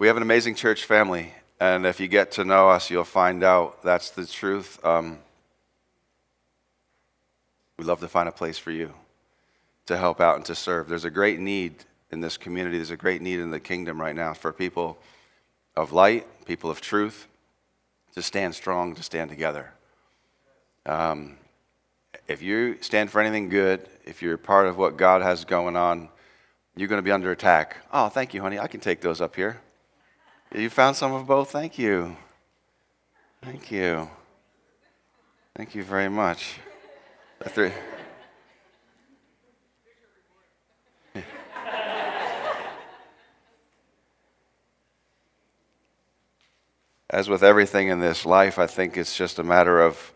have an amazing church family, and if you get to know us, you'll find out that's the truth. We'd love to find a place for you to help out and to serve. There's a great need in this community. There's a great need in the kingdom right now for people of light, people of truth, to stand strong, to stand together. If you stand for anything good, if you're part of what God has going on, you're going to be under attack. Oh, thank you, honey. I can take those up here. You found some of both? Thank you. Thank you. Thank you very much. As with everything in this life, I think it's just a matter of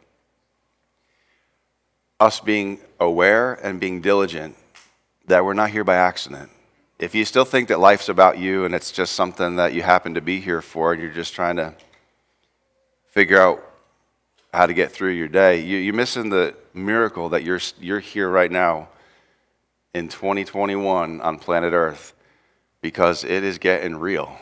us being aware and being diligent that we're not here by accident. If you still think that life's about you and it's just something that you happen to be here for and you're just trying to figure out how to get through your day, you're missing the miracle that you're here right now in 2021 on planet Earth, because it is getting real.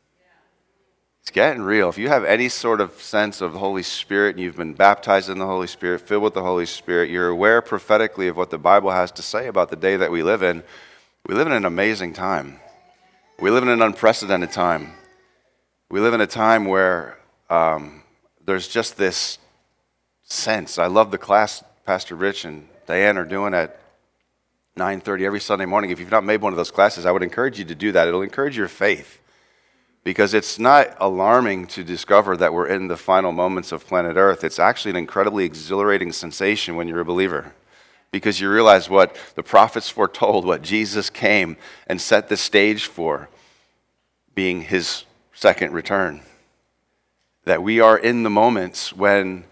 It's getting real. If you have any sort of sense of the Holy Spirit and you've been baptized in the Holy Spirit, filled with the Holy Spirit, you're aware prophetically of what the Bible has to say about the day that we live in. We live in an amazing time. We live in an unprecedented time. We live in a time where there's just this sense. I love the class Pastor Rich and Diane are doing at 9:30 every Sunday morning. If you've not made one of those classes, I would encourage you to do that. It'll encourage your faith, because it's not alarming to discover that we're in the final moments of planet Earth. It's actually an incredibly exhilarating sensation when you're a believer, because you realize what the prophets foretold, what Jesus came and set the stage for, being his second return. That we are in the moments when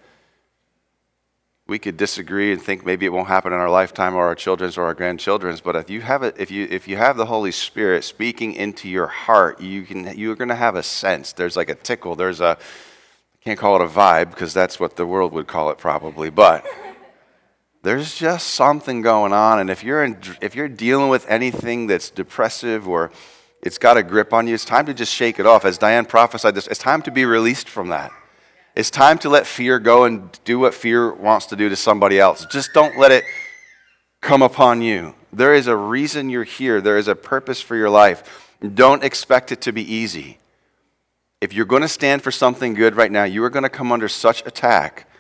we could disagree and think maybe it won't happen in our lifetime or our children's or our grandchildren's, but if you have the Holy Spirit speaking into your heart, you're going to have a sense. There's like a tickle. I can't call it a vibe because that's what the world would call it probably, but there's just something going on. And if you're dealing with anything that's depressive or it's got a grip on you, it's time to just shake it off. As Diane prophesied this, it's time to be released from that. It's time to let fear go and do what fear wants to do to somebody else. Just don't let it come upon you. There is a reason you're here. There is a purpose for your life. Don't expect it to be easy. If you're going to stand for something good right now, you are going to come under such attack.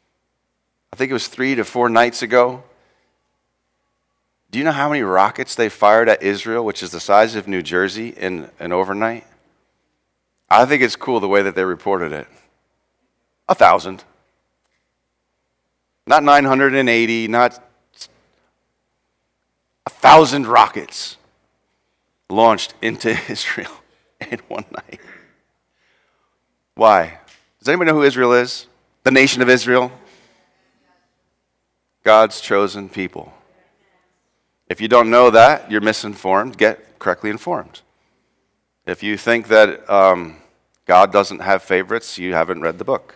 I think it was 3 to 4 nights ago. Do you know how many rockets they fired at Israel, which is the size of New Jersey, in an overnight? I think it's cool the way that they reported it. 1,000. Not 980, not 1,000 rockets launched into Israel in one night. Why? Does anybody know who Israel is? The nation of Israel? God's chosen people. If you don't know that, you're misinformed. Get correctly informed. If you think that God doesn't have favorites, you haven't read the book.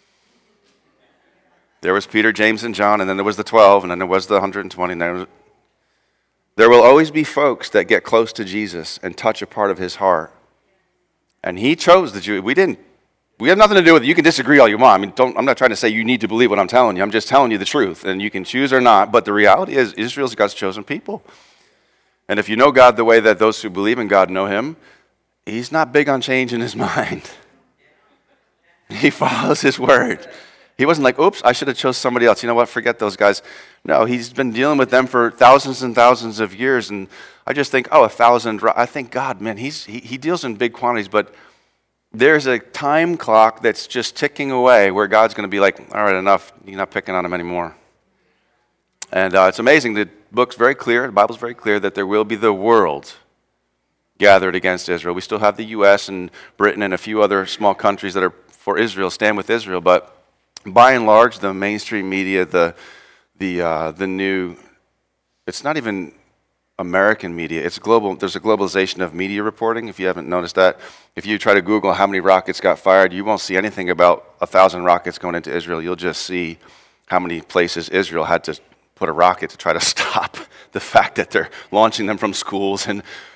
There was Peter, James, and John, and then there was the 12, and then there was the 120. There will always be folks that get close to Jesus and touch a part of his heart. And he chose the Jew. We have nothing to do with it. You can disagree all you want. I'm not trying to say you need to believe what I'm telling you. I'm just telling you the truth, and you can choose or not. But the reality is, Israel's God's chosen people. And if you know God the way that those who believe in God know him, he's not big on changing his mind. He follows his word. He wasn't like, oops, I should have chose somebody else. You know what? Forget those guys. No, he's been dealing with them for thousands and thousands of years. And I just think, 1,000. I think God, man, he deals in big quantities. But there's a time clock that's just ticking away where God's going to be like, all right, enough. You're not picking on him anymore. And it's amazing. The book's very clear. The Bible's very clear that there will be the world gathered against Israel. We still have the U.S. and Britain and a few other small countries that are for Israel, stand with Israel. But by and large, the mainstream media, the new, it's not even American media, it's global. There's a globalization of media reporting, if you haven't noticed that. If you try to Google how many rockets got fired, you won't see anything about 1,000 rockets going into Israel. You'll just see how many places Israel had to put a rocket to try to stop the fact that they're launching them from schools and,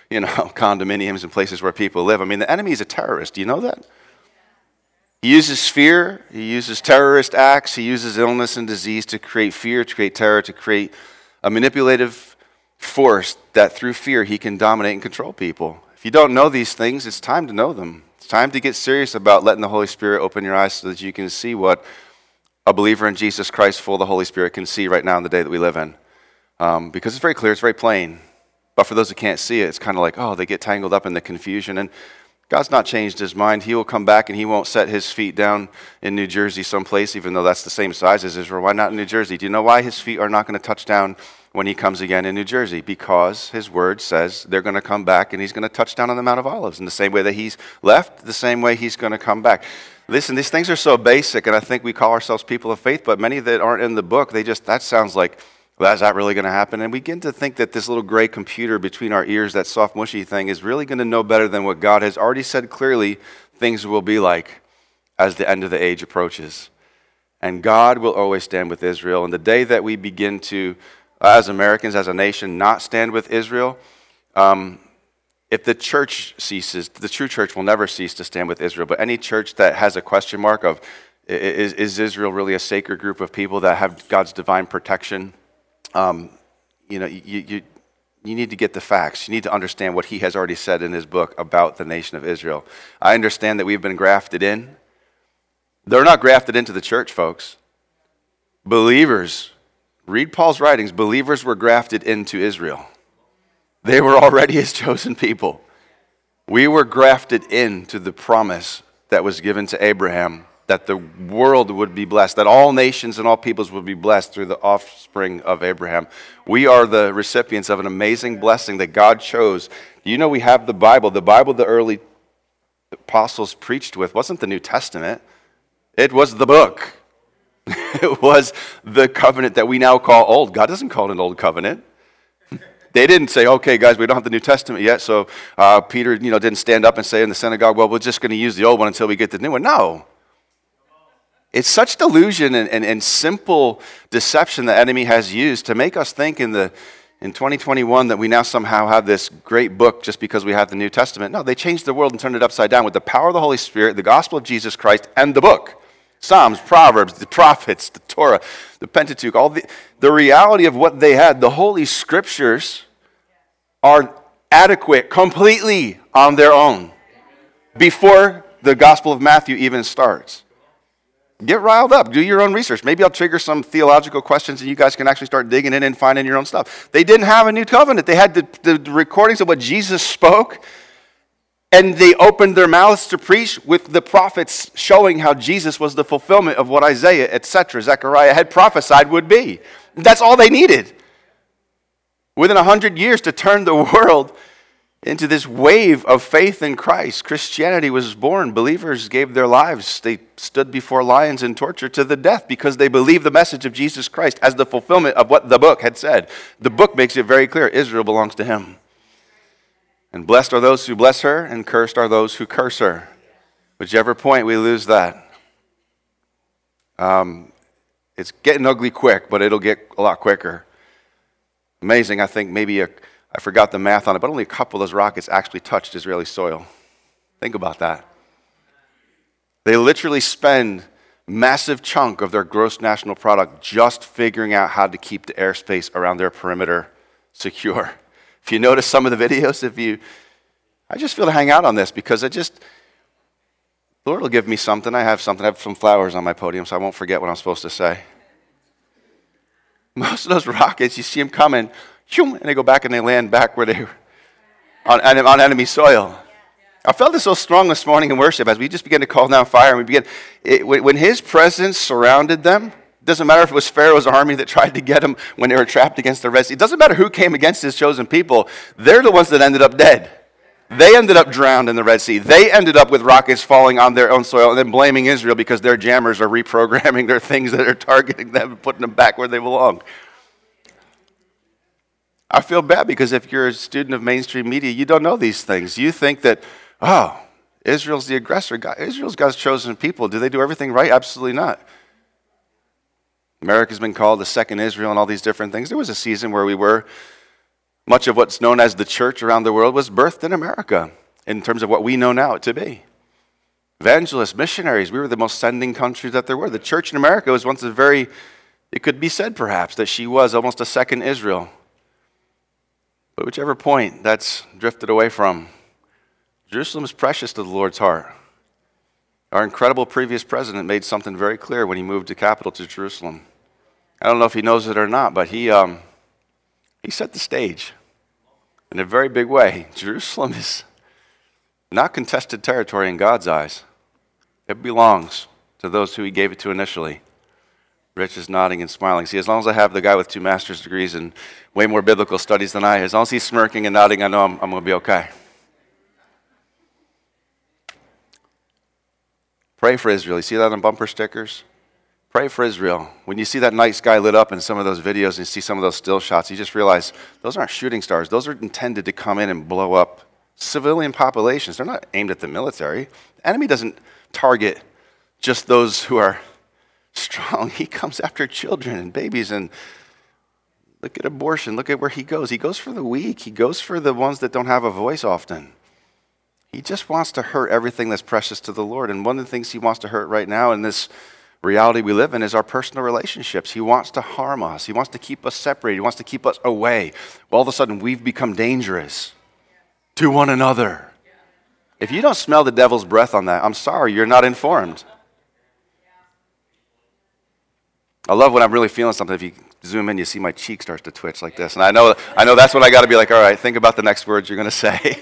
condominiums and places where people live. I mean, the enemy is a terrorist. Do you know that? He uses fear. He uses terrorist acts. He uses illness and disease to create fear, to create terror, to create a manipulative force that through fear he can dominate and control people. If you don't know these things, it's time to know them. It's time to get serious about letting the Holy Spirit open your eyes so that you can see what a believer in Jesus Christ full of the Holy Spirit can see right now in the day that we live in. Because it's very clear, it's very plain. But for those who can't see it, it's kind of like, they get tangled up in the confusion. And God's not changed his mind. He will come back and he won't set his feet down in New Jersey someplace, even though that's the same size as Israel. Why not in New Jersey? Do you know why his feet are not going to touch down when he comes again in New Jersey? Because his word says they're going to come back and he's going to touch down on the Mount of Olives. In the same way that he's left, the same way he's going to come back. Listen, these things are so basic, and I think we call ourselves people of faith, but many that aren't in the book, that sounds like, well, is that really going to happen? And we begin to think that this little gray computer between our ears, that soft, mushy thing, is really going to know better than what God has already said clearly things will be like as the end of the age approaches. And God will always stand with Israel. And the day that we begin to, as Americans, as a nation, not stand with Israel, if the church ceases, the true church will never cease to stand with Israel. But any church that has a question mark of, is Israel really a sacred group of people that have God's divine protection? You need to get the facts. You need to understand what he has already said in his book about the nation of Israel. I understand that we've been grafted in. They're not grafted into the church, folks. Believers, read Paul's writings, believers were grafted into Israel. They were already his chosen people. We were grafted into the promise that was given to Abraham, that the world would be blessed, that all nations and all peoples would be blessed through the offspring of Abraham. We are the recipients of an amazing blessing that God chose. You know, we have the Bible. The Bible the early apostles preached with wasn't the New Testament. It was the book. It was the covenant that we now call old. God doesn't call it an old covenant. They didn't say, okay, guys, we don't have the New Testament yet, so Peter, didn't stand up and say in the synagogue, well, we're just going to use the old one until we get the new one. No. It's such delusion and simple deception the enemy has used to make us think in 2021 that we now somehow have this great book just because we have the New Testament. No, they changed the world and turned it upside down with the power of the Holy Spirit, the gospel of Jesus Christ, and the book. Psalms, Proverbs, the prophets, the Torah, the Pentateuch, all the reality of what they had. The Holy Scriptures are adequate completely on their own before the Gospel of Matthew even starts. Get riled up. Do your own research. Maybe I'll trigger some theological questions and you guys can actually start digging in and finding your own stuff. They didn't have a new covenant. They had the recordings of what Jesus spoke, and they opened their mouths to preach with the prophets showing how Jesus was the fulfillment of what Isaiah, etc., Zechariah had prophesied would be. That's all they needed. Within 100 years to turn the world into this wave of faith in Christ, Christianity was born. Believers gave their lives. They stood before lions and tortured to the death because they believed the message of Jesus Christ as the fulfillment of what the book had said. The book makes it very clear. Israel belongs to him. And blessed are those who bless her, and cursed are those who curse her. Whichever point we lose that. It's getting ugly quick, but it'll get a lot quicker. Amazing, I think maybe I forgot the math on it, but only a couple of those rockets actually touched Israeli soil. Think about that. They literally spend massive chunk of their gross national product just figuring out how to keep the airspace around their perimeter secure. If you notice some of the videos, I just feel to hang out on this because the Lord will give me something. I have some flowers on my podium, so I won't forget what I'm supposed to say. Most of those rockets, you see them coming, and they go back and they land back where they were on enemy soil. I felt it so strong this morning in worship as we just began to call down fire. And when his presence surrounded them, it doesn't matter if it was Pharaoh's army that tried to get them when they were trapped against the Red Sea. It doesn't matter who came against his chosen people. They're the ones that ended up dead. They ended up drowned in the Red Sea. They ended up with rockets falling on their own soil and then blaming Israel because their jammers are reprogramming their things that are targeting them and putting them back where they belong. I feel bad because if you're a student of mainstream media, you don't know these things. You think that, Israel's the aggressor. Israel's God's chosen people. Do they do everything right? Absolutely not. America's been called the second Israel and all these different things. There was a season where we were Much of what's known as the church around the world was birthed in America in terms of what we know now it to be. Evangelists, missionaries, we were the most sending country that there were. The church in America was once it could be said perhaps that she was almost a second Israel. But whichever point that's drifted away from, Jerusalem is precious to the Lord's heart. Our incredible previous president made something very clear when he moved the capital to Jerusalem. I don't know if he knows it or not, but he set the stage in a very big way. Jerusalem is not contested territory in God's eyes. It belongs to those who he gave it to initially. Rich is nodding and smiling. See, as long as I have the guy with 2 master's degrees and way more biblical studies than I, as long as he's smirking and nodding, I know I'm going to be okay. Pray for Israel. You see that on bumper stickers? Pray for Israel. When you see that night sky lit up in some of those videos and you see some of those still shots, you just realize those aren't shooting stars. Those are intended to come in and blow up civilian populations. They're not aimed at the military. The enemy doesn't target just those who are strong. He comes after children and babies. And look at abortion. Look at where he goes. He goes for the weak. He goes for the ones that don't have a voice often. He just wants to hurt everything that's precious to the Lord. And one of the things he wants to hurt right now in this reality we live in is our personal relationships. He wants to harm us. He wants to keep us separated. He wants to keep us away. All of a sudden, we've become dangerous to one another. If you don't smell the devil's breath on that, I'm sorry, you're not informed. I love when I'm really feeling something. If you zoom in, you see my cheek starts to twitch like this. And I know that's when I got to be like, all right, think about the next words you're going to say.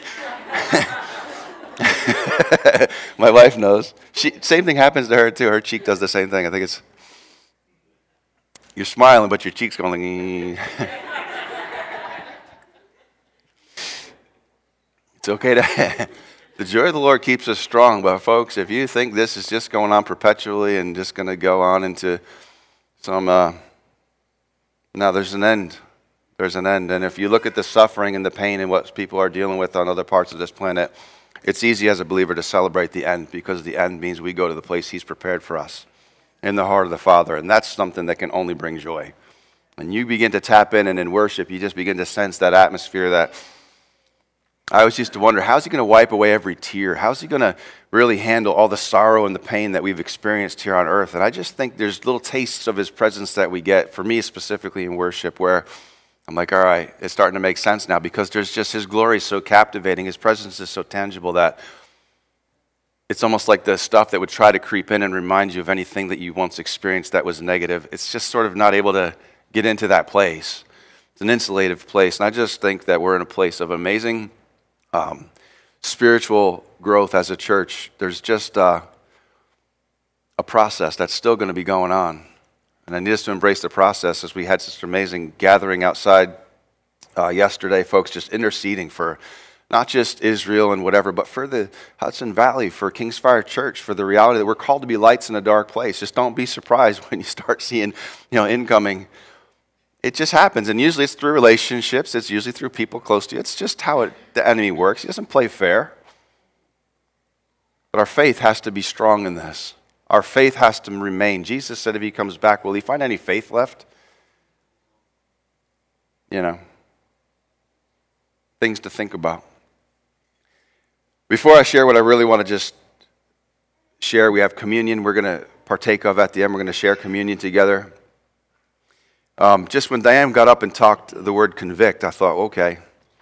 My wife knows. Same thing happens to her too. Her cheek does the same thing. I think it's, you're smiling, but your cheek's going like, It's okay to, the joy of the Lord keeps us strong. But folks, if you think this is just going on perpetually and just going to go on into some, no, there's an end. There's an end. And if you look at the suffering and the pain and what people are dealing with on other parts of this planet, it's easy as a believer to celebrate the end, because the end means we go to the place he's prepared for us in the heart of the Father. And that's something that can only bring joy. And you begin to tap in, and in worship, you just begin to sense that atmosphere that I always used to wonder, how's he going to wipe away every tear? How's he going to really handle all the sorrow and the pain that we've experienced here on earth? And I just think there's little tastes of his presence that we get, for me specifically in worship, where I'm like, all right, it's starting to make sense now, because there's just his glory is so captivating. His presence is so tangible that it's almost like the stuff that would try to creep in and remind you of anything that you once experienced that was negative. It's just sort of not able to get into that place. It's an insulative place. And I just think that we're in a place of amazing spiritual growth as a church. There's just a process that's still going to be going on. And I need us to embrace the process, as we had such an amazing gathering outside yesterday, folks just interceding for not just Israel and whatever, but for the Hudson Valley, for Kingsfire Church, for the reality that we're called to be lights in a dark place. Just don't be surprised when you start seeing, incoming. It just happens, and usually it's through relationships. It's usually through people close to you. It's just how the enemy works. He doesn't play fair. But our faith has to be strong in this. Our faith has to remain. Jesus said if he comes back, will he find any faith left? Things to think about. Before I share what I really want to just share, we have communion we're going to partake of at the end. We're going to share communion together. Just when Diane got up and talked the word convict, I thought, okay.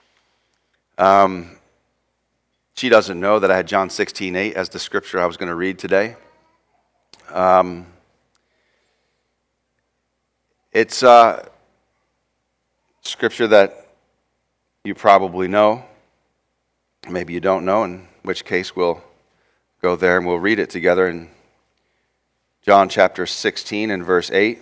She doesn't know that I had John 16:8 as the scripture I was going to read today. It's scripture that you probably know. Maybe you don't know, in which case we'll go there and we'll read it together in John chapter 16 and verse 8.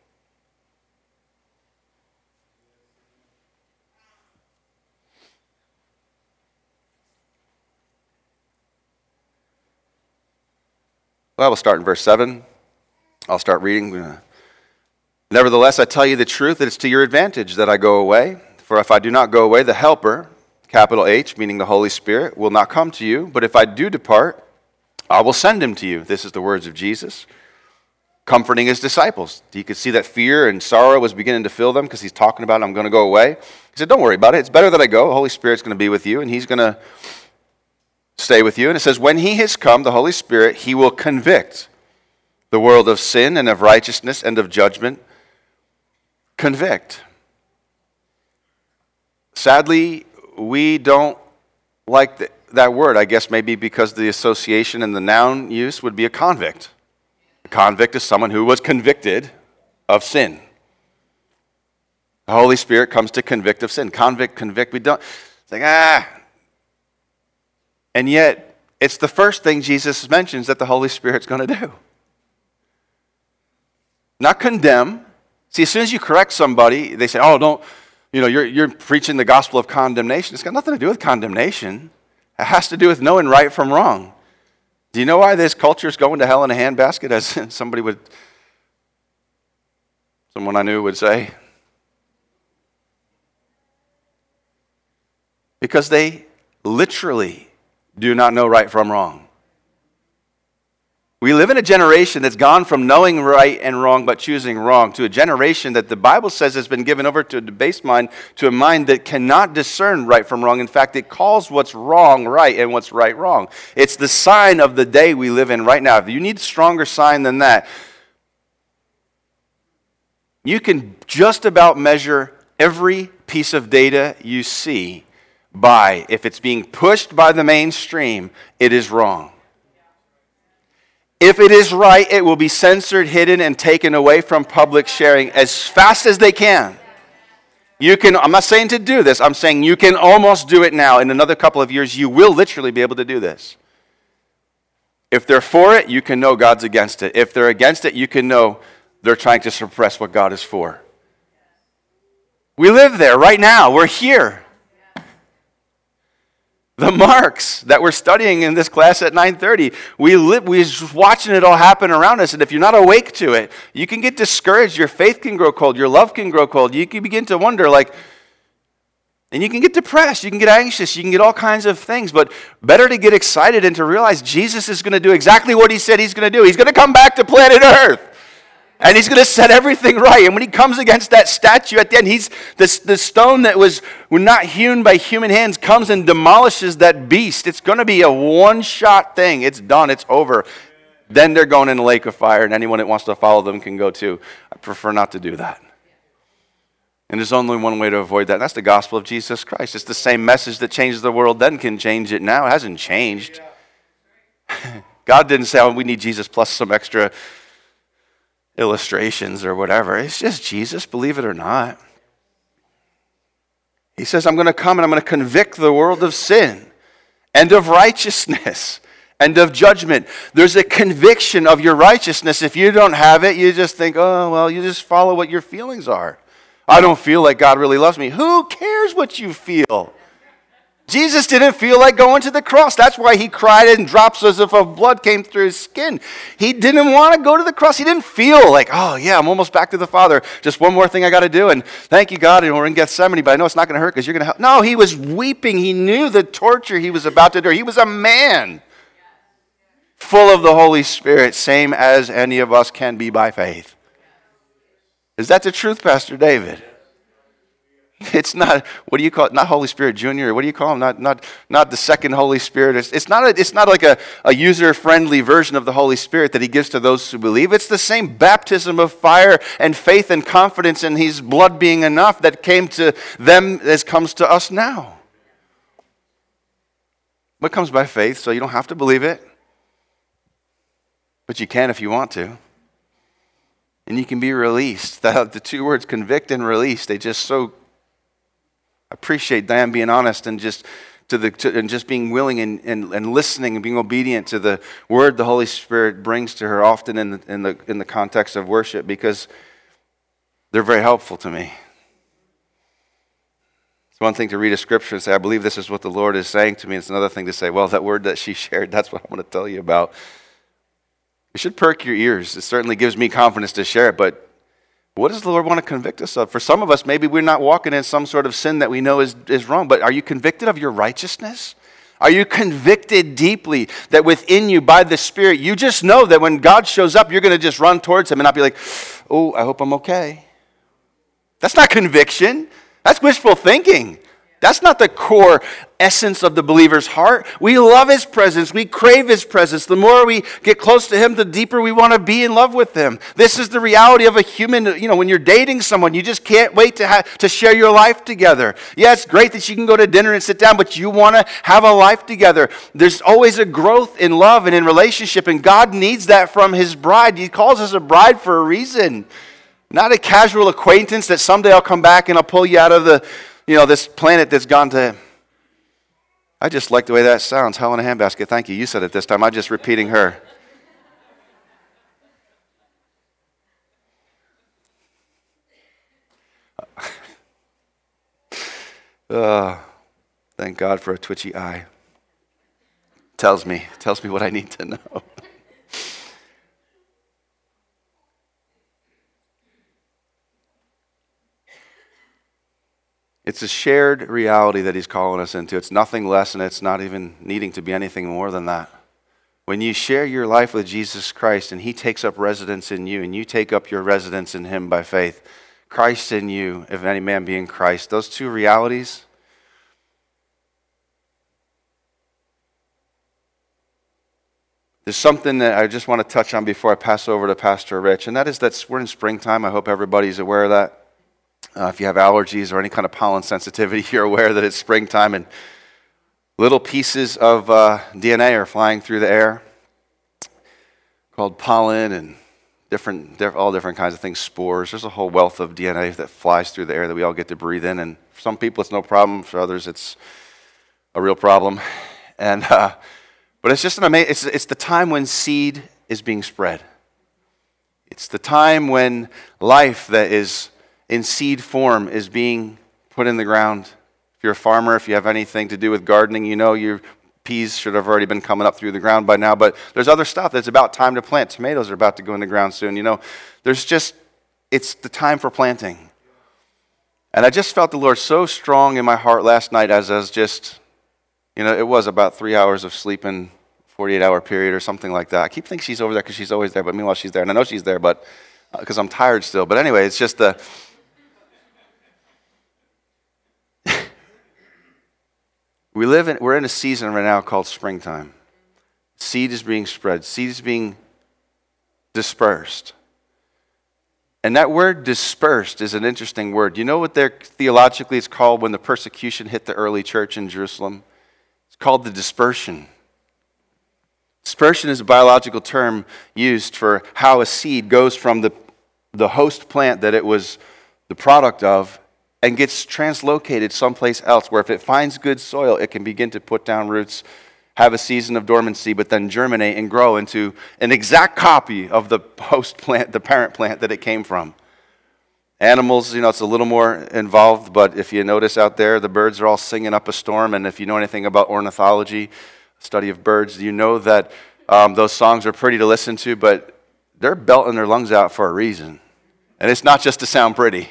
Well, we'll start in verse 7. I'll start reading. Nevertheless, I tell you the truth, that it's to your advantage that I go away. For if I do not go away, the Helper, capital H, meaning the Holy Spirit, will not come to you. But if I do depart, I will send him to you. This is the words of Jesus. comforting his disciples. You could see that fear and sorrow was beginning to fill them because he's talking about, I'm going to go away. He said, don't worry about it. It's better that I go. The Holy Spirit's going to be with you, and he's going to stay with you. And it says, when he has come, the Holy Spirit, he will convict the world of sin and of righteousness and of judgment. Convict. Sadly, we don't like that word, I guess maybe because the association and the noun use would be a convict. A convict is someone who was convicted of sin. The Holy Spirit comes to convict of sin. Convict, we don't. It's like, And yet, it's the first thing Jesus mentions that the Holy Spirit's going to do. Not condemn. See, as soon as you correct somebody, they say, oh, don't, you're preaching the gospel of condemnation. It's got nothing to do with condemnation. It has to do with knowing right from wrong. Do you know why this culture is going to hell in a handbasket, as someone I knew would say? Because they literally do not know right from wrong. We live in a generation that's gone from knowing right and wrong but choosing wrong to a generation that the Bible says has been given over to a debased mind, to a mind that cannot discern right from wrong. In fact, it calls what's wrong right and what's right wrong. It's the sign of the day we live in right now. If you need a stronger sign than that, you can just about measure every piece of data you see by, if it's being pushed by the mainstream, it is wrong. If it is right, it will be censored, hidden, and taken away from public sharing as fast as they can. I'm not saying to do this, I'm saying you can almost do it now. In another couple of years, you will literally be able to do this. If they're for it, you can know God's against it. If they're against it, you can know they're trying to suppress what God is for. We live there right now. We're here. The marks that we're studying in this class at 9:30, we're just watching it all happen around us, and if you're not awake to it, you can get discouraged, your faith can grow cold, your love can grow cold, you can begin to wonder, and you can get depressed, you can get anxious, you can get all kinds of things, but better to get excited and to realize Jesus is going to do exactly what he said he's going to do. He's going to come back to planet Earth. And he's going to set everything right. And when he comes against that statue at the end, the stone that was not hewn by human hands comes and demolishes that beast. It's going to be a one-shot thing. It's done. It's over. Then they're going in a lake of fire, and anyone that wants to follow them can go too. I prefer not to do that. And there's only one way to avoid that, and that's the gospel of Jesus Christ. It's the same message that changed the world then can change it now. It hasn't changed. God didn't say, we need Jesus plus some extra illustrations or whatever. It's just Jesus, believe it or not. He says, I'm going to come and I'm going to convict the world of sin and of righteousness and of judgment. There's a conviction of your righteousness. If you don't have it, you just think, you just follow what your feelings are. I don't feel like God really loves me. Who cares what you feel? Jesus didn't feel like going to the cross. That's why he cried and drops as if blood came through his skin. He didn't want to go to the cross. He didn't feel like, I'm almost back to the Father. Just one more thing I got to do. And thank you, God, and we're in Gethsemane, but I know it's not going to hurt because you're going to help. No, he was weeping. He knew the torture he was about to do. He was a man full of the Holy Spirit, same as any of us can be by faith. Is that the truth, Pastor David? It's not, what do you call it? Not Holy Spirit Junior. What do you call him? Not the second Holy Spirit. It's not like a user-friendly version of the Holy Spirit that he gives to those who believe. It's the same baptism of fire and faith and confidence in his blood being enough that came to them as comes to us now. What comes by faith, so you don't have to believe it. But you can if you want to. And you can be released. The two words convict and release, they just so appreciate Diane being honest and just being willing and listening and being obedient to the word the Holy Spirit brings to her, often in the context of worship, because they're very helpful to me. It's one thing to read a scripture and say, I believe this is what the Lord is saying to me. It's another thing to say, well, that word that she shared, that's what I want to tell you about. It should perk your ears. It certainly gives me confidence to share it, but what does the Lord want to convict us of? For some of us, maybe we're not walking in some sort of sin that we know is wrong, but are you convicted of your righteousness? Are you convicted deeply that within you by the Spirit, you just know that when God shows up, you're going to just run towards him and not be like, oh, I hope I'm okay. That's not conviction. That's wishful thinking. That's not the core essence of the believer's heart. We love his presence. We crave his presence. The more we get close to him, the deeper we want to be in love with him. This is the reality of a human. When you're dating someone, you just can't wait to share your life together. Yeah, it's great that you can go to dinner and sit down, but you want to have a life together. There's always a growth in love and in relationship, and God needs that from his bride. He calls us a bride for a reason. Not a casual acquaintance that someday I'll come back and I'll pull you out of this planet that's gone to... I just like the way that sounds. Hell in a handbasket. Thank you. You said it this time. I'm just repeating her. Thank God for a twitchy eye. Tells me what I need to know. It's a shared reality that he's calling us into. It's nothing less, and it's not even needing to be anything more than that. When you share your life with Jesus Christ and he takes up residence in you and you take up your residence in him by faith, Christ in you, if any man be in Christ, those two realities, there's something that I just want to touch on before I pass over to Pastor Rich, and that is that we're in springtime. I hope everybody's aware of that. If you have allergies or any kind of pollen sensitivity, you're aware that it's springtime and little pieces of DNA are flying through the air called pollen and all different kinds of things, spores. There's a whole wealth of DNA that flies through the air that we all get to breathe in. And for some people, it's no problem. For others, it's a real problem. And but it's just it's the time when seed is being spread. It's the time when life that is in seed form is being put in the ground. If you're a farmer, if you have anything to do with gardening, you know your peas should have already been coming up through the ground by now, but there's other stuff that's about time to plant. Tomatoes are about to go in the ground soon. It's the time for planting. And I just felt the Lord so strong in my heart last night as I was just, it was about 3 hours of sleep in a 48-hour period or something like that. I keep thinking she's over there because she's always there, but meanwhile she's there. And I know she's there, but because I'm tired still. But anyway, it's just we're in a season right now called springtime. Seed is being spread. Seed is being dispersed. And that word dispersed is an interesting word. You know what theologically it's called when the persecution hit the early church in Jerusalem? It's called the dispersion. Dispersion is a biological term used for how a seed goes from the host plant that it was the product of and gets translocated someplace else where if it finds good soil, it can begin to put down roots, have a season of dormancy, but then germinate and grow into an exact copy of the host plant, the parent plant that it came from. Animals, it's a little more involved, but if you notice out there, the birds are all singing up a storm, and if you know anything about ornithology, study of birds, you know that those songs are pretty to listen to, but they're belting their lungs out for a reason. And it's not just to sound pretty.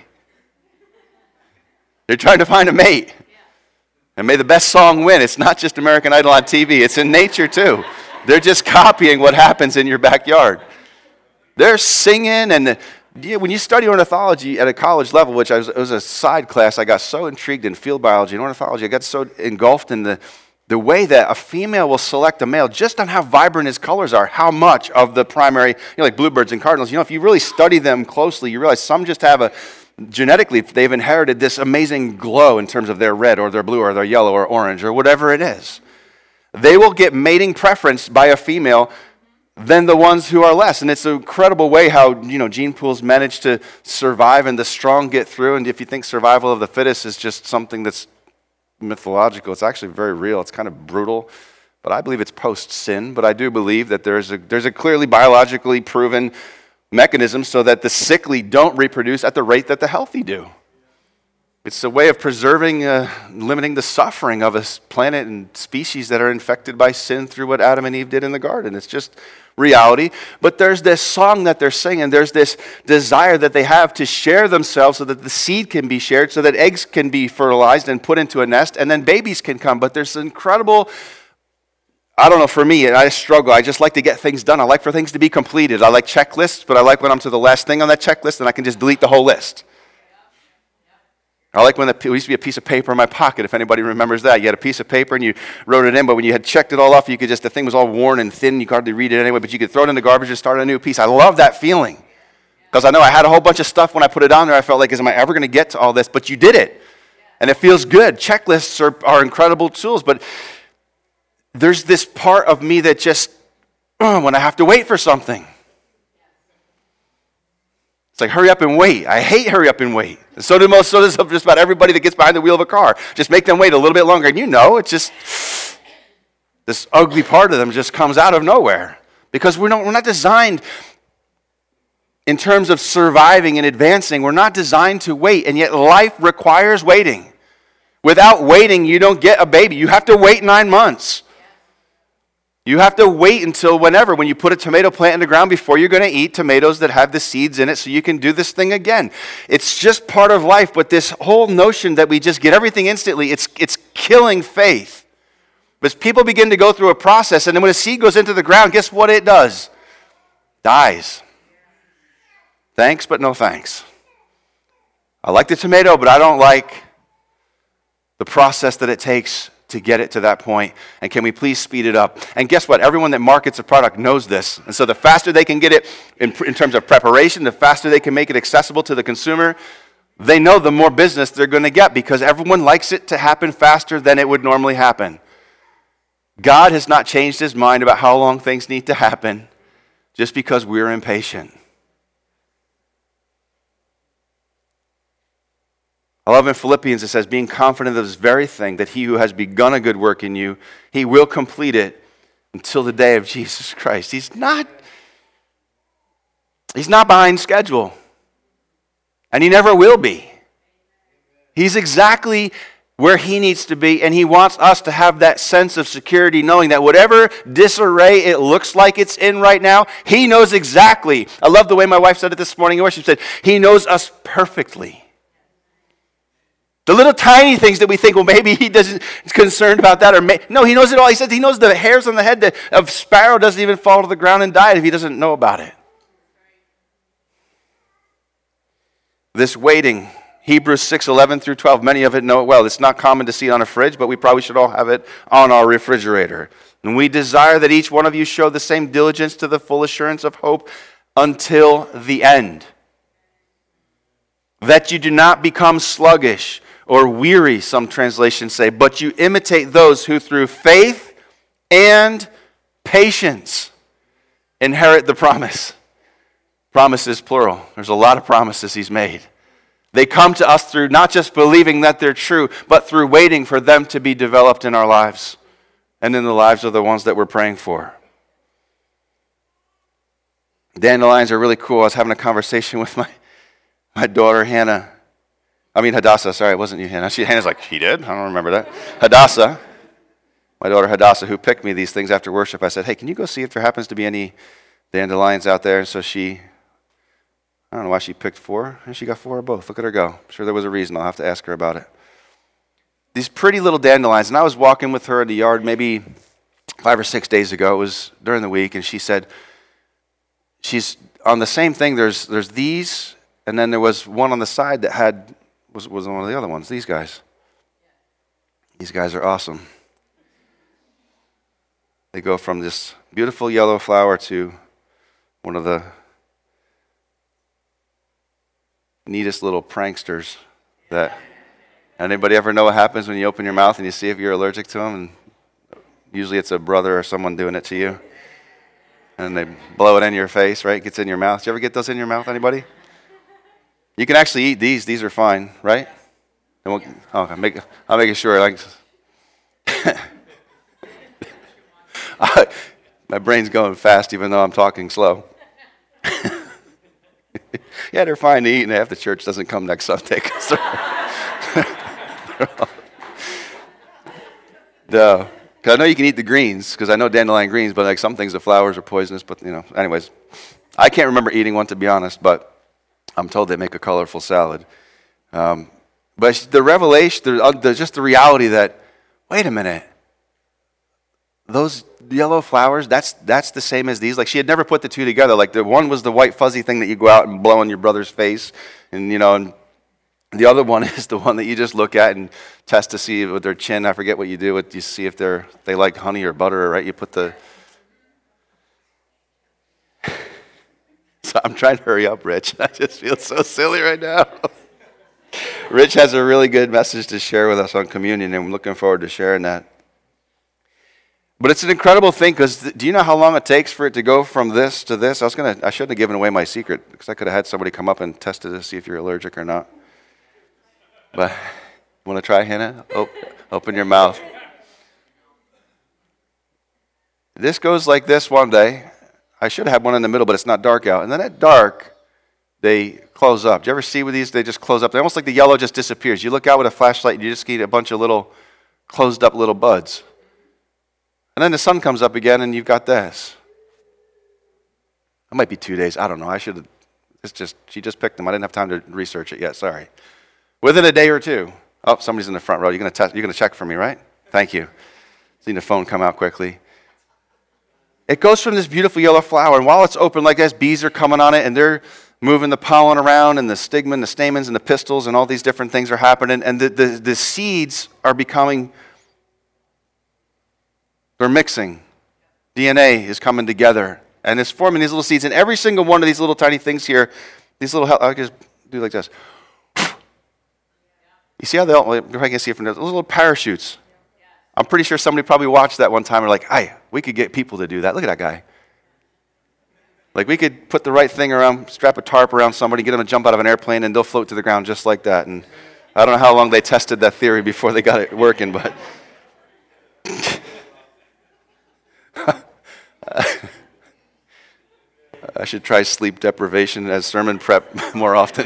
They're trying to find a mate. And may the best song win. It's not just American Idol on TV. It's in nature too. They're just copying what happens in your backyard. They're singing. And when you study ornithology at a college level, which it was a side class, I got so intrigued in field biology and ornithology. I got so engulfed in the way that a female will select a male just on how vibrant his colors are, how much of the primary, like bluebirds and cardinals, if you really study them closely, you realize some just have genetically, they've inherited this amazing glow in terms of their red or their blue or their yellow or orange or whatever it is. They will get mating preference by a female than the ones who are less. And it's an incredible way how, gene pools manage to survive and the strong get through. And if you think survival of the fittest is just something that's mythological, it's actually very real. It's kind of brutal, but I believe it's post-sin. But I do believe that there's a clearly biologically proven mechanism so that the sickly don't reproduce at the rate that the healthy do. It's a way of preserving, limiting the suffering of a planet and species that are infected by sin through what Adam and Eve did in the garden. It's just reality. But there's this song that they're singing. There's this desire that they have to share themselves so that the seed can be shared, so that eggs can be fertilized and put into a nest, and then babies can come. But there's incredible, I don't know, for me, I struggle. I just like to get things done. I like for things to be completed. I like checklists, but I like when I'm to the last thing on that checklist and I can just delete the whole list. I like when there used to be a piece of paper in my pocket, if anybody remembers that. You had a piece of paper and you wrote it in, but when you had checked it all off, the thing was all worn and thin, you could hardly read it anyway, but you could throw it in the garbage and start a new piece. I love that feeling. Because I know I had a whole bunch of stuff when I put it on there. I felt like, am I ever going to get to all this? But you did it. And it feels good. Checklists are incredible tools, but there's this part of me that just, when I have to wait for something, it's like, hurry up and wait. I hate hurry up and wait. And so does just about everybody that gets behind the wheel of a car. Just make them wait a little bit longer. And it's just, this ugly part of them just comes out of nowhere. Because we're not designed, in terms of surviving and advancing, we're not designed to wait. And yet life requires waiting. Without waiting, you don't get a baby. You have to wait 9 months. You have to wait until whenever, when you put a tomato plant in the ground before you're going to eat tomatoes that have the seeds in it so you can do this thing again. It's just part of life, but this whole notion that we just get everything instantly, it's killing faith. But people begin to go through a process, and then when a seed goes into the ground, guess what it does? Dies. Thanks, but no thanks. I like the tomato, but I don't like the process that it takes to get it to that point, and can we please speed it up? And guess what? Everyone that markets a product knows this. And so the faster they can get it in terms of preparation, the faster they can make it accessible to the consumer, they know the more business they're going to get because everyone likes it to happen faster than it would normally happen. God has not changed his mind about how long things need to happen just because we're impatient. I love in Philippians it says, being confident of this very thing, that he who has begun a good work in you, he will complete it until the day of Jesus Christ. He's not behind schedule. And he never will be. He's exactly where he needs to be, and he wants us to have that sense of security, knowing that whatever disarray it looks like it's in right now, he knows exactly. I love the way my wife said it this morning in worship. She said, he knows us perfectly. The little tiny things that we think, well, maybe he doesn't is concerned about that. No, he knows it all. He said he knows the hairs on the head of sparrow doesn't even fall to the ground and die if he doesn't know about it. This waiting, Hebrews 6:11 through 12, many of it know it well. It's not common to see it on a fridge, but we probably should all have it on our refrigerator. And we desire that each one of you show the same diligence to the full assurance of hope until the end. That you do not become sluggish or weary, some translations say, but you imitate those who through faith and patience inherit the promise. Promises plural. There's a lot of promises he's made. They come to us through not just believing that they're true, but through waiting for them to be developed in our lives and in the lives of the ones that we're praying for. Dandelions are really cool. I was having a conversation with my daughter, Hadassah. Sorry, it wasn't you, Hannah. Hannah's like, he did? I don't remember that. Hadassah, my daughter Hadassah, who picked me these things after worship. I said, hey, can you go see if there happens to be any dandelions out there? And so I don't know why she picked 4. And she got 4 of both. Look at her go. I'm sure there was a reason. I'll have to ask her about it. These pretty little dandelions. And I was walking with her in the yard maybe 5 or 6 days ago. It was during the week. And she said, she's on the same thing. There's these. And then there was one on the side that was one of the other ones. These guys. These guys are awesome. They go from this beautiful yellow flower to one of the neatest little pranksters that anybody ever know what happens when you open your mouth and you see if you're allergic to them? And usually it's a brother or someone doing it to you. And they blow it in your face, right? It gets in your mouth. Did you ever get those in your mouth, anybody? You can actually eat these. These are fine, right? I'll make sure. My brain's going fast even though I'm talking slow. Yeah, they're fine to eat, and half the church doesn't come next Sunday. So Cause I know you can eat the greens, because I know dandelion greens, but like some things, the flowers are poisonous. But anyways, I can't remember eating one, to be honest, but I'm told they make a colorful salad. But the revelation, just the reality that, wait a minute, those yellow flowers, that's the same as these. Like, she had never put the two together. Like, the one was the white fuzzy thing that you go out and blow on your brother's face, and and the other one is the one that you just look at and test to see with their chin. I forget what you do. You see if they like honey or butter, right? You put the... So I'm trying to hurry up, Rich. I just feel so silly right now. Rich has a really good message to share with us on communion, and I'm looking forward to sharing that. But it's an incredible thing, because do you know how long it takes for it to go from this to this? I shouldn't have given away my secret, because I could have had somebody come up and test it to see if you're allergic or not. But want to try, Hannah? Open your mouth. This goes like this one day. I should have had one in the middle, but it's not dark out. And then at dark, they close up. Do you ever see with these? They just close up. They're almost like the yellow just disappears. You look out with a flashlight and you just get a bunch of little closed up little buds. And then the sun comes up again and you've got this. It might be 2 days. I don't know. She just picked them. I didn't have time to research it yet. Sorry. Within a day or two. Oh, somebody's in the front row. You're going to check for me, right? Thank you. Seen the phone come out quickly. It goes from this beautiful yellow flower, and while it's open like this, bees are coming on it, and they're moving the pollen around, and the stigma, and the stamens, and the pistils, and all these different things are happening, and the seeds are they're mixing. DNA is coming together, and it's forming these little seeds, and every single one of these little tiny things here, these little, I just do like this. You see how they all, if I can see it from there, those little parachutes. I'm pretty sure somebody probably watched that one time and like, hey, we could get people to do that. Look at that guy. Like, we could put the right thing around, strap a tarp around somebody, get them to jump out of an airplane, and they'll float to the ground just like that. And I don't know how long they tested that theory before they got it working, but... I should try sleep deprivation as sermon prep more often.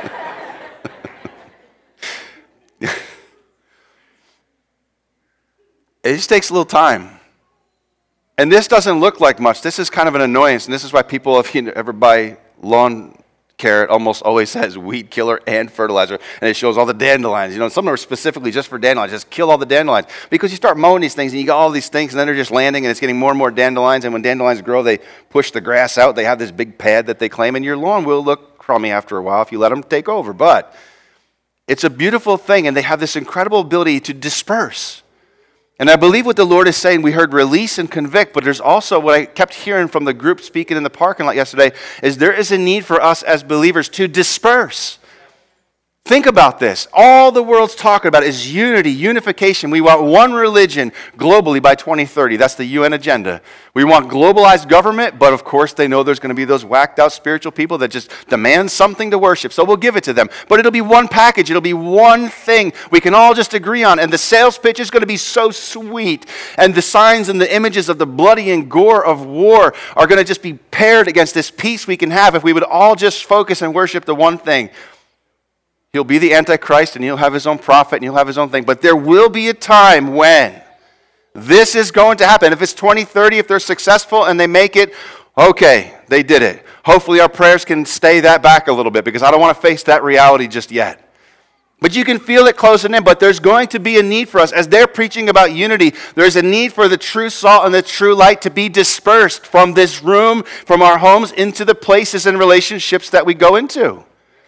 It just takes a little time. And this doesn't look like much. This is kind of an annoyance. And this is why people, if you ever buy lawn care, it almost always says weed killer and fertilizer. And it shows all the dandelions. Some of them are specifically just for dandelions. Just kill all the dandelions. Because you start mowing these things and you got all these things and then they're just landing and it's getting more and more dandelions. And when dandelions grow, they push the grass out. They have this big pad that they claim. And your lawn will look crummy after a while if you let them take over. But it's a beautiful thing. And they have this incredible ability to disperse. And I believe what the Lord is saying, we heard release and convict, but there's also what I kept hearing from the group speaking in the parking lot yesterday, is there is a need for us as believers to disperse. Think about this. All the world's talking about is unity, unification. We want one religion globally by 2030. That's the UN agenda. We want globalized government, but of course they know there's going to be those whacked out spiritual people that just demand something to worship. So we'll give it to them. But it'll be one package. It'll be one thing we can all just agree on. And the sales pitch is going to be so sweet. And the signs and the images of the bloody and gore of war are going to just be paired against this peace we can have if we would all just focus and worship the one thing. He'll be the Antichrist and he'll have his own prophet and he'll have his own thing. But there will be a time when this is going to happen. If it's 2030, if they're successful and they make it, okay, they did it. Hopefully our prayers can stay that back a little bit because I don't want to face that reality just yet. But you can feel it closing in. But there's going to be a need for us. As they're preaching about unity, there's a need for the true salt and the true light to be dispersed from this room, from our homes, into the places and relationships that we go into.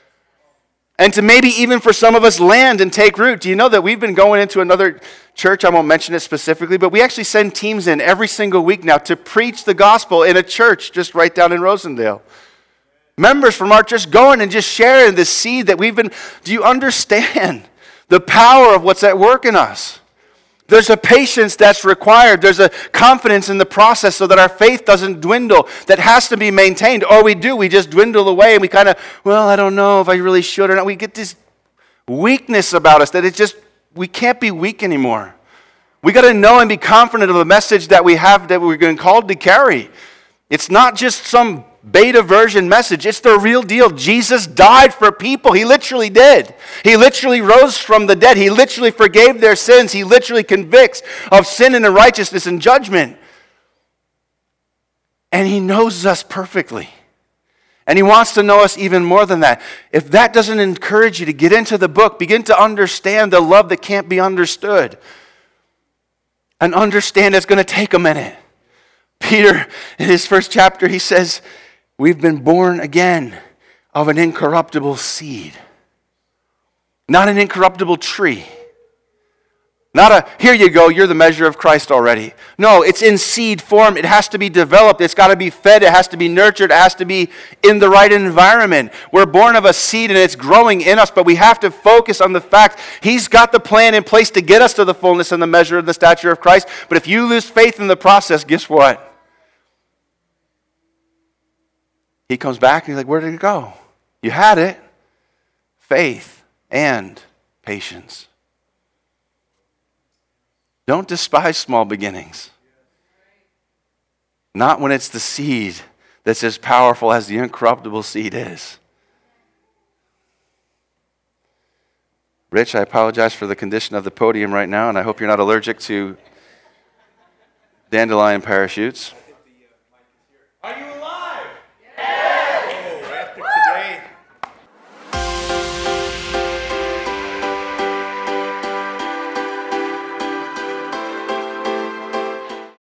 And to maybe even for some of us land and take root. Do you know that we've been going into another church? I won't mention it specifically, but we actually send teams in every single week now to preach the gospel in a church just right down in Rosendale. Members from our church going and just sharing the seed that we've been. Do you understand the power of what's at work in us? There's a patience that's required. There's a confidence in the process so that our faith doesn't dwindle. That has to be maintained. Or we just dwindle away and we kind of, well, I don't know if I really should or not. We get this weakness about us that we can't be weak anymore. We got to know and be confident of the message that we have that we're being called to carry. It's not just some beta version message. It's the real deal. Jesus died for people. He literally did. He literally rose from the dead. He literally forgave their sins. He literally convicts of sin and unrighteousness and judgment. And he knows us perfectly. And he wants to know us even more than that. If that doesn't encourage you to get into the book, begin to understand the love that can't be understood. And understand it's going to take a minute. Peter, in his first chapter, he says, we've been born again of an incorruptible seed. Not an incorruptible tree. Not a, here you go, you're the measure of Christ already. No, it's in seed form. It has to be developed. It's got to be fed. It has to be nurtured. It has to be in the right environment. We're born of a seed and it's growing in us, but we have to focus on the fact he's got the plan in place to get us to the fullness and the measure of the stature of Christ. But if you lose faith in the process, guess what? He comes back and he's like, where did it go? You had it. Faith and patience. Don't despise small beginnings. Not when it's the seed that's as powerful as the incorruptible seed is. Rich, I apologize for the condition of the podium right now, and I hope you're not allergic to dandelion parachutes.